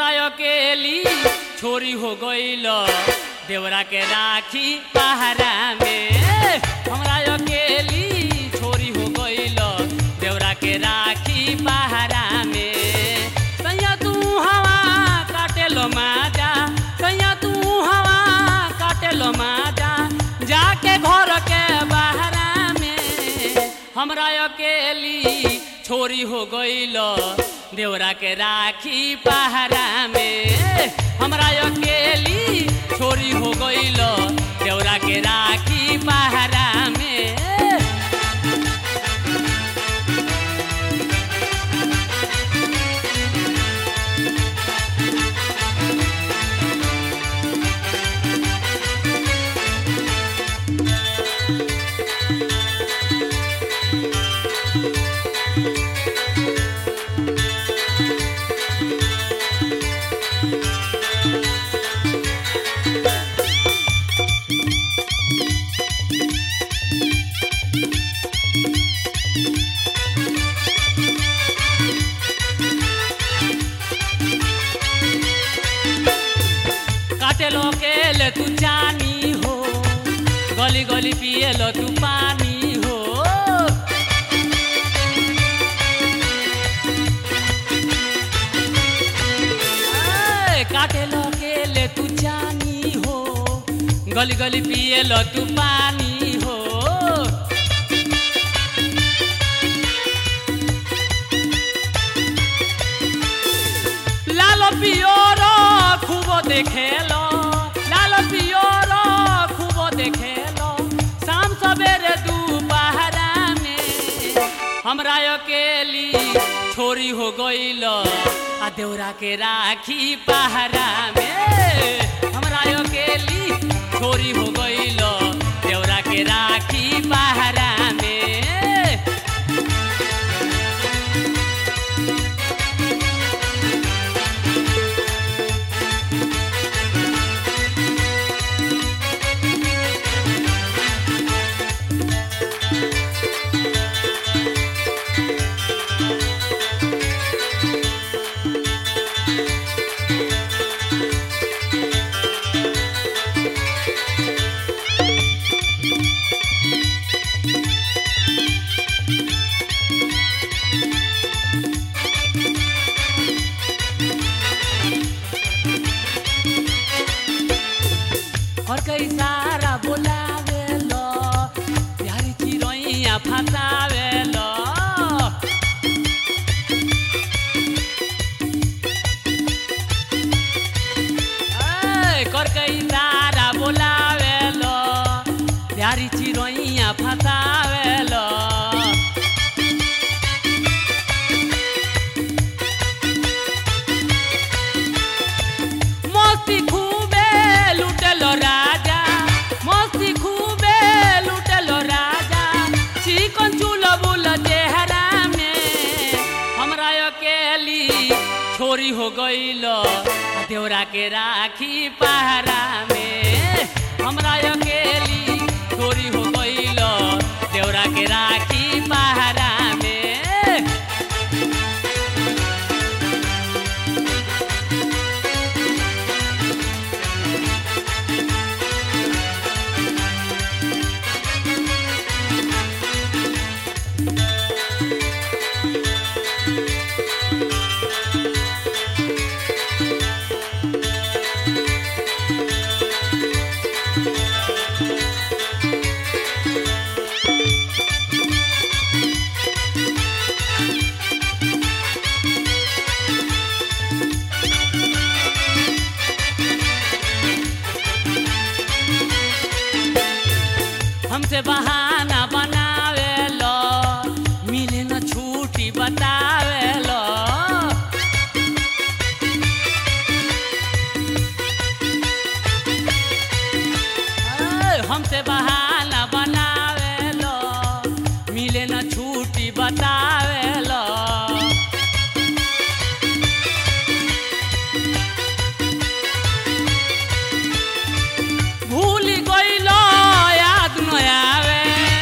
हमरा अकेली छोरी हो गईल देवरा के राखी पहरा में। हमरा अकेली छोरी हो गईल देवरा के राखी पहरा में। तैया तू हवा काटे लो माजा, तैया तू हवा काटे लो माजा जाके घर के बहरा में। हमरा अकेली छोरी हो गईल देवरा के राखी पहरा में। हमरा अकेली छोरी हो गईल देवरा के राखी पहरा में। काटे लो केले तू जानी हो, गली गली पिए लो तू पानी हो। काटे लो केले तू जानी हो, गली गली पिए लो तू पानी हो। लालो पियोरो खूब देखेलो, लालो पियोरो खूब देखेलो शाम सवेरे दोपहरा में। हमरा अकेली छोरी हो गईल आ देवरा के राखी पहरा में। हमरा अकेली छोरी हो गईल देवरा के राखी पहरा में। और कई सारा बोलावेलो प्यारी चिरैया फसावेलो। कर कई सारा बोलावेलो प्यारी चिरैया फसावेलो। मस्ती खूबे लुटेलो राजा, मस्ती खूबे लुटेलो राजा चिकन चुलबुल चेहरा में। हमरा अकेली छोरी हो गईल देवरा के राखी पहरा में। हमरा अकेली छोरी हो गईल देवरा के राखी पहरा में। हमसे बहाना बनावेलो मिले न छुट्टी बतावेलो। हमसे बहाना बनावेलो मिले न छुट्टी बतावेलो। भूल गइलो याद न आवे,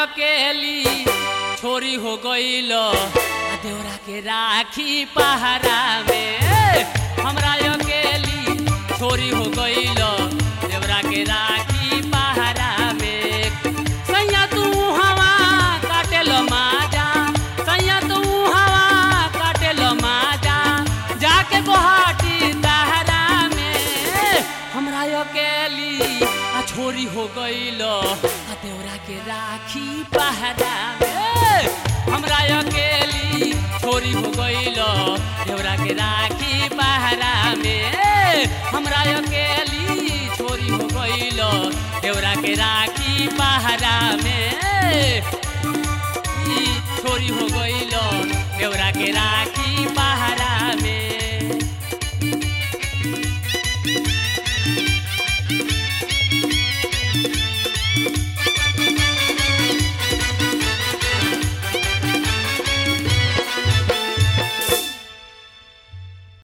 अकेली छोरी हो गईल देवरा के राखी पहरा में हमरा अकेली छोरी हो गईल देवरा के राखी पहरा में सैया तू हवा काटेल माजा सैया तू हवा काटेल माजा जाके गुवाहाटी तहरा में हमरा अकेली छोरी हो गईल देवरा के राखी पहरा में हमरा अकेली छोरी हो गईल देवरा के राखी पहरा में हमरा अकेली छोरी हो गईल देवरा के राखी पहरा में छोरी हो गईल देवरा के राखी